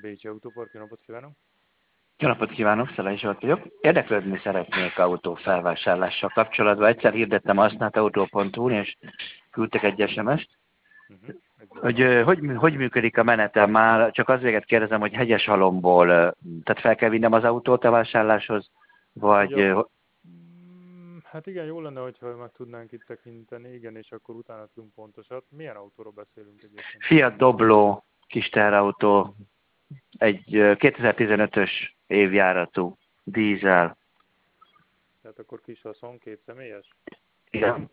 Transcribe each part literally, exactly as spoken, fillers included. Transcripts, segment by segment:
Bécsi Autópark, jó napot kívánok! Jó napot kívánok, Szalai Zsolt vagyok. Érdeklődni szeretnék autó felvásárlással kapcsolatban. Egyszer hirdettem a használtautó pont hu-n, és küldtek egy es em est, Uh-huh. hogy uh, hogy, mű- hogy működik a menetem. Már csak azért kérdezem, hogy Hegyeshalomból, uh, tehát fel kell vinnem az autót a vásárláshoz, Hát vagy... ugye, Uh, mm, hát igen, jó lenne, hogyha meg tudnánk itt tekinteni, igen, és akkor utána tudunk pontosat. Milyen autóról beszélünk egyébként? Fiat Doblo kis teherautó, egy uh, kétezer-tizenötös évjáratú, dízel. Tehát akkor kis haszon, két személyes? Igen.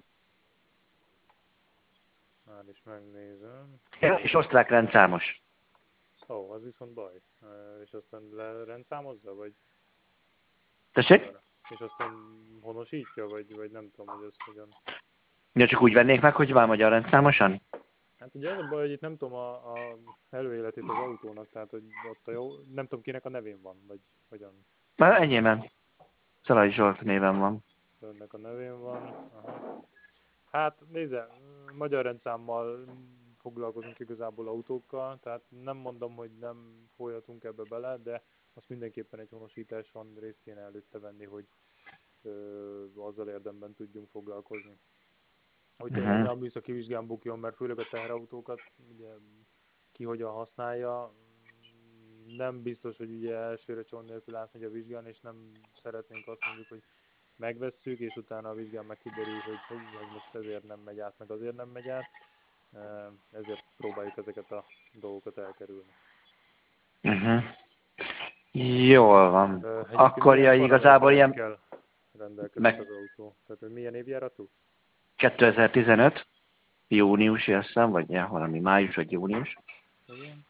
Már is megnézem. Ja, és osztrák rendszámos. Ó, oh, az viszont baj. E, és aztán lerendszámozza, vagy? Tessék? És aztán honosítja, vagy, vagy nem tudom, hogy ez hogyan... Ja, csak úgy vennék meg, hogy már magyar rendszámosan? Hát ugye az a baj, hogy itt nem tudom a, a előéletét az autónak, tehát hogy ott a jó, nem tudom kinek a nevén van, vagy hogyan. Már enyémen. Szalai Zsolt néven van. Önnek a nevén van. Aha. Hát nézze, magyar rendszámmal foglalkozunk igazából autókkal, tehát nem mondom, hogy nem folyhatunk ebbe bele, de azt mindenképpen egy honosításon részt kéne előtte venni, hogy ö, azzal érdemben tudjunk foglalkozni. Hogy tényleg Uh-huh. ne a műszaki vizsgán bukjon, mert főleg a teherautókat ugye ki hogyan használja, nem biztos, hogy ugye elsőre csont nélkül átmegy a vizsgán, és nem szeretnénk azt mondjuk, hogy megvesszük, és utána a vizsgán meg kiderül, hogy hú, ez most ezért nem megy át, meg azért nem megy át. Ezért próbáljuk ezeket a dolgokat elkerülni. Uh-huh. Jól van. Egyébként Akkor ja, milyen igazából ilyen paraméterekkel rendelkezik meg az autó? Tehát, hogy milyen évjáratú? kétezer-tizenöt, júniusi azt hiszem, vagy ja, valami május vagy június. Igen.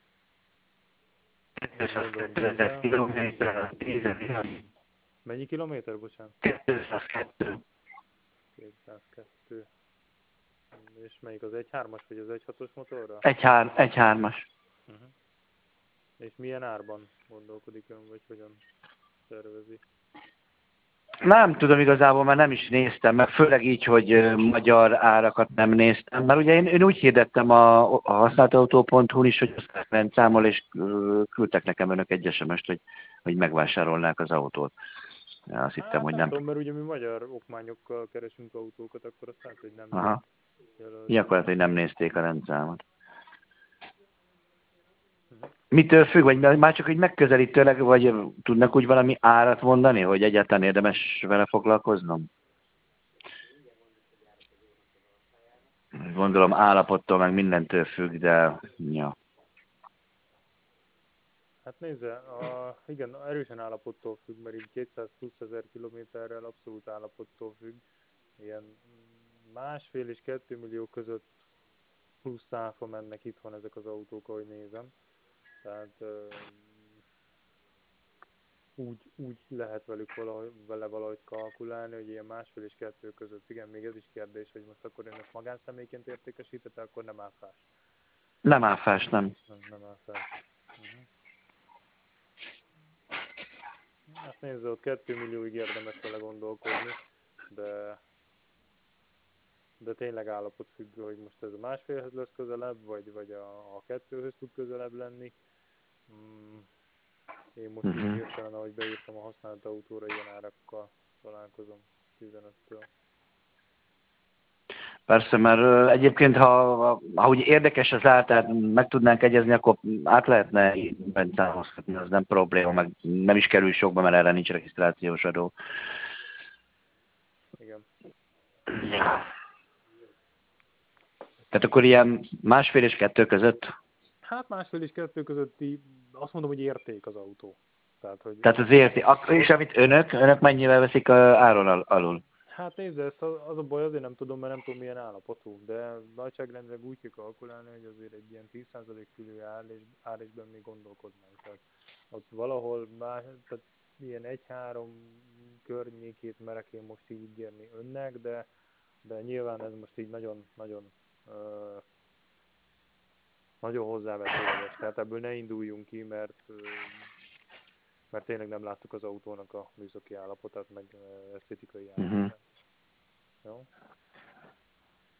Gondolom kétszáz dízel. kilométer, dízel, Mennyi kilométer, bocsánat? kétszázkettő. kétszázkettő. És melyik az egy hármas vagy az egy hatos motorra? Egy, hár, egy hármas. Uh-huh. És milyen árban gondolkodik ön, vagy hogyan tervezi? Nem tudom igazából, mert nem is néztem, meg főleg így, hogy ö, magyar árakat nem néztem, mert ugye én, én úgy hirdettem a, a használtautó pont hu-n is, hogy osztrák rendszámol, és ö, küldtek nekem önök egy es em est, hogy, hogy megvásárolnák az autót. Azt hittem, Hát hogy nem nem. tudom, mert ugye mi magyar okmányokkal keresünk autókat, akkor azt lehet, hogy nem mi Aha. Ja, jelöltük. akkor lehet, hogy nem nézték a rendszámot. Uh-huh. Mitől függ, vagy már csak hogy megközelítőleg, vagy tudnak úgy valami árat mondani, hogy egyáltalán érdemes vele foglalkoznom? Gondolom állapottól meg mindentől függ, de ja. Hát nézze, a, igen, erősen állapottól függ, mert így kétszáz plusz ezer kilométerrel abszolút állapottól függ. Ilyen másfél és kettő millió között plusz áfa mennek itthon ezek az autók, ahogy nézem. Tehát úgy, úgy lehet velük valahogy, vele valahogy kalkulálni, hogy ilyen másfél és kettő között. Igen, még ez is kérdés, hogy most akkor ön ezt magánszemélyként értékesítette, akkor nem áfás. Nem áfás, nem. Nem, nem áfás. Uh-huh. Hát nézze, ott kettő millióig érdemes vele gondolkodni, de, de tényleg állapot függő, hogy most ez a másfélhez lesz közelebb, vagy, vagy a, a kettőhöz tud közelebb lenni. Mm, én most így Uh-huh. hirtelen, ahogy beírtam a használt autóra, ilyen árakkal találkozom tizenöttől. Persze, mert ö, egyébként, ha, ha úgy érdekes az ár, tehát meg tudnánk egyezni, akkor át lehetne rendszámozhatni, az nem probléma, meg nem is kerül sokba, mert erre nincs regisztrációs adó. Igen. Ja. Tehát akkor ilyen másfél és kettő között? Hát másfél és kettő közötti, azt mondom, hogy érték az autó. Tehát, hogy Tehát az érti. Akkor is, amit önök, önök mennyivel veszik a áron al- alul? hát nézd, ezt a- az a baj, azért nem tudom, mert nem tudom milyen állapotú, de nagyságrendileg úgy kell kalkulálni, hogy azért egy ilyen tíz százalék fölül ár és, ár és még gondolkodnánk. Tehát ott valahol már, tehát ilyen egy-három környékét merek én most így ígérni önnek, de, de nyilván ez most így nagyon, nagyon, ö, nagyon hozzávetőleges. Tehát ebből ne induljunk ki, mert ö, mert tényleg nem láttuk az autónak a műszaki állapotát, meg ö, esztétikai Uh-huh. állapotát. Jó?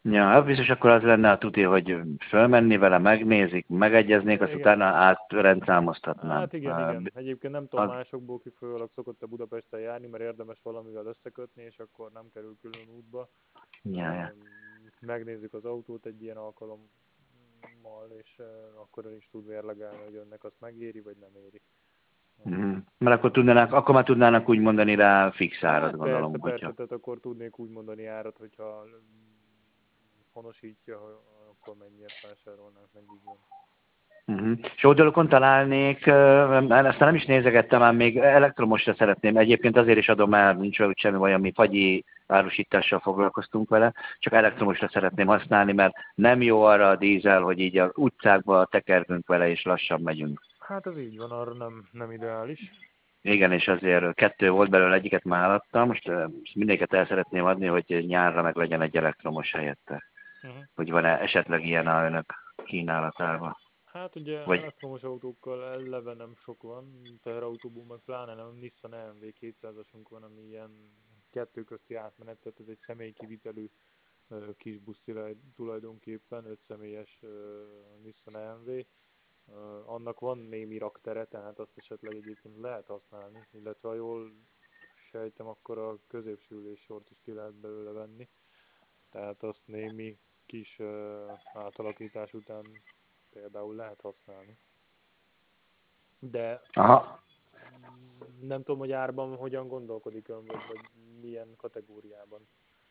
Ja, hát biztos akkor az lenne a tuti, hogy fölmenni vele, megnézik, megegyeznék, azt Igen. utána átrendszámoztatnám. Hát igen, igen. Egyébként nem tudom másokból kifolyólag szokott-e Budapesten járni, mert érdemes valamivel összekötni, és akkor nem kerül külön útba. Ja, ja. Megnézzük az autót egy ilyen alkalommal, és akkor ön is tud mérlegelni, hogy önnek azt megéri, vagy nem éri. Mm. Mert akkor, tudnának, akkor már tudnának úgy mondani rá fix árat, Hát gondolom. persze, persze, Hogyha... tehát akkor tudnék úgy mondani árat, hogyha honosítja, akkor mennyiért vásárolnánk, meg így van. Uh-huh. És oldalukon találnék, ezt nem is nézegettem, ám még elektromosra szeretném. Egyébként azért is adom el, nincs olyan semmi baj, mi fagyi árusítással foglalkoztunk vele, csak elektromosra szeretném használni, mert nem jó arra a dízel, hogy így az utcákba tekergünk vele, és lassan megyünk. Hát ez így van, arra nem, nem ideális. Igen, és azért kettő volt belőle, egyiket már adtam, most mindegyiket el szeretném adni, hogy nyárra meg legyen egy elektromos helyette. Uh-huh. Hogy van-e esetleg ilyen a önök kínálatában? Hát ugye vagy... elektromos autókkal eleve nem sok van, teherautóból meg pláne nem, Nissan E M V kétszázasunk van, ami ilyen kettő közti átmenet, tehát ez egy személykivitelű uh, kis busz tulajdonképpen, öt személyes uh, Nissan E M V. Uh, annak van némi raktere, tehát azt esetleg egyébként lehet használni, illetve ha jól sejtem, akkor a középső üléssort is ki lehet belőle venni, tehát azt némi kis uh, átalakítás után például lehet használni. De aha. Nem tudom, hogy árban hogyan gondolkodik ön, vagy, vagy milyen kategóriában.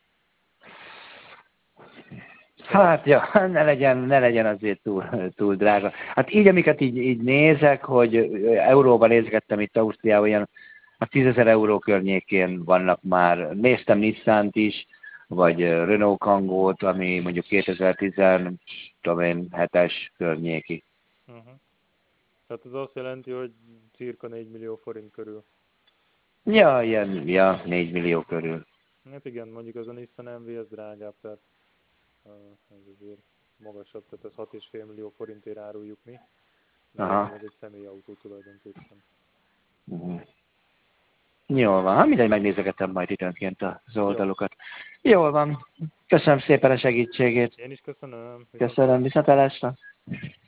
Hát, ja, ne legyen, ne legyen azért túl, túl drága. Hát így, amiket így, így nézek, hogy euróban nézgettem itt Ausztriában, ilyen a tízezer euró környékén vannak már. Néztem Nissant is, vagy Renault Kangót, ami mondjuk kétezer-tizenhetes környéki. Uh-huh. Tehát ez azt jelenti, hogy cirka négy millió forint körül. Ja, ilyen, ja, négy millió körül. Hát igen, mondjuk az a Nissan em vé, ez drágább, tehát ez azért magasabb, tehát ez hat és fél millió forintért áruljuk mi. De mondom, ez egy személyautó tulajdonképpen. Uh-huh. Jól van, hát mindegy, megnézegetem majd időnként az oldalokat. Jó. Jól van, köszönöm szépen a segítségét. Én is köszönöm. Köszönöm, viszontlátásra.